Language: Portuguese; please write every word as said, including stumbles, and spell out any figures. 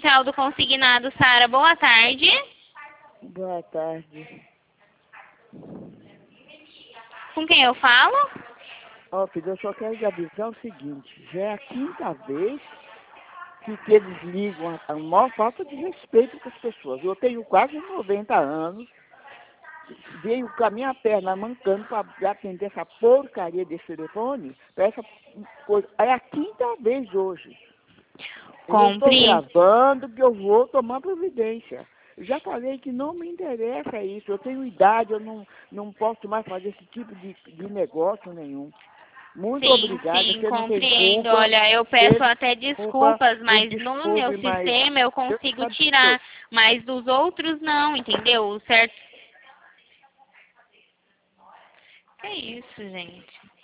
Central do Consignado, Sara, boa tarde. Boa tarde. Com quem eu falo? Ó, filho, eu só quero te avisar o seguinte, já é a quinta vez que, que eles ligam a, a maior falta de respeito com as pessoas. Eu tenho quase noventa anos, venho com a minha perna mancando para atender essa porcaria desse telefone, pra essa coisa. É a quinta vez hoje. Eu estou Compre. gravando que eu vou tomar providência. Eu já falei que não me interessa isso. Eu tenho idade, eu não, não posso mais fazer esse tipo de, de negócio nenhum. Muito Sim, obrigada, sim, você não tem compreendo. culpa. Olha, eu peço Você até desculpa, desculpas, me mas no meu desculpe, mas sistema eu Deus consigo sabe de tirar, tudo. mas dos outros não, entendeu? O certo. Que isso, gente?